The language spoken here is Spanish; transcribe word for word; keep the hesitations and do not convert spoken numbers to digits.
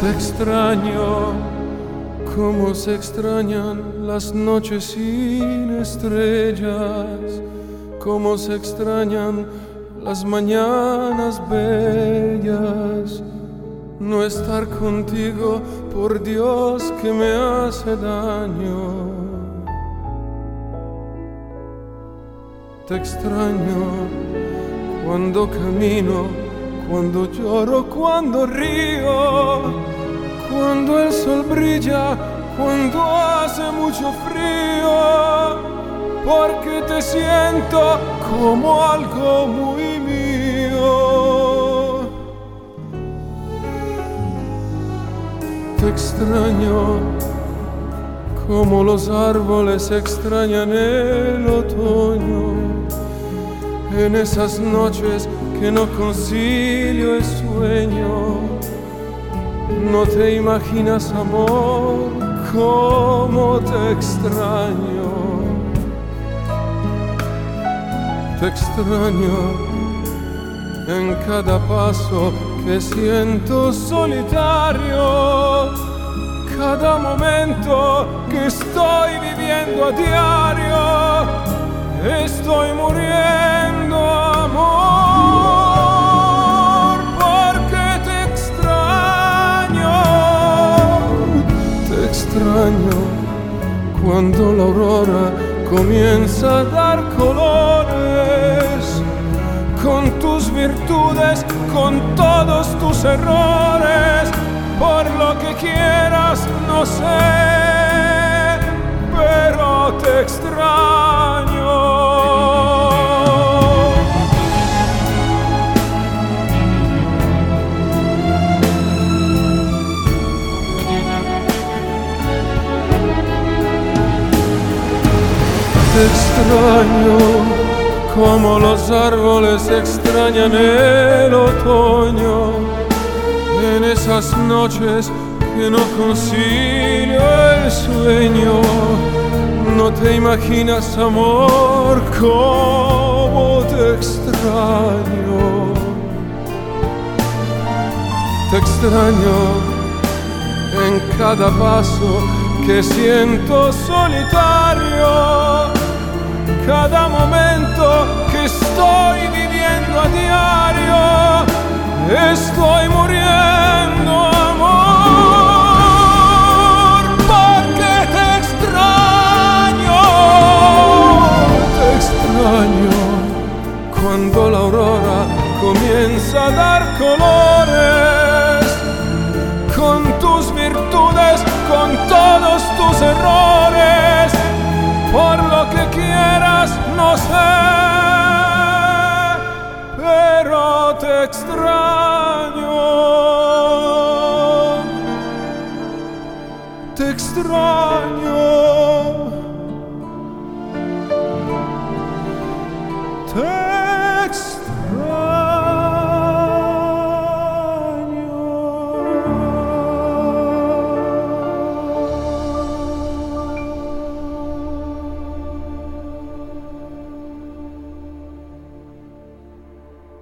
Te extraño como se extrañan las noches sin estrellas, como se extrañan las mañanas bellas. No estar contigo, por Dios, que me hace daño. Te extraño cuando camino, cuando lloro, cuando río, cuando el sol brilla, cuando hace mucho frío, porque te siento como algo muy mío. Te extraño como los árboles extrañan el otoño, en esas noches que no concilio el sueño. No te imaginas, amor, cómo te extraño. Te extraño en cada paso que siento solitario, cada momento que estoy viviendo a diario. Estoy muriendo, amor, porque te extraño. Te extraño cuando la aurora comienza a dar colores, con tus virtudes, con todos tus errores. Por lo que quieras, no sé, pero te extraño. Te extraño como los árboles extrañan el otoño, en esas noches que no concilio el sueño. No te imaginas, amor, cómo te extraño. Te extraño en cada paso que siento solitario, cada momento que estoy viviendo a diario. Estoy muriendo, amor, porque te extraño. Te extraño cuando la aurora comienza a dar colores, con tus virtudes, con todos tus errores. Por lo que quieras, no sé, pero te extraño. Te extraño. Te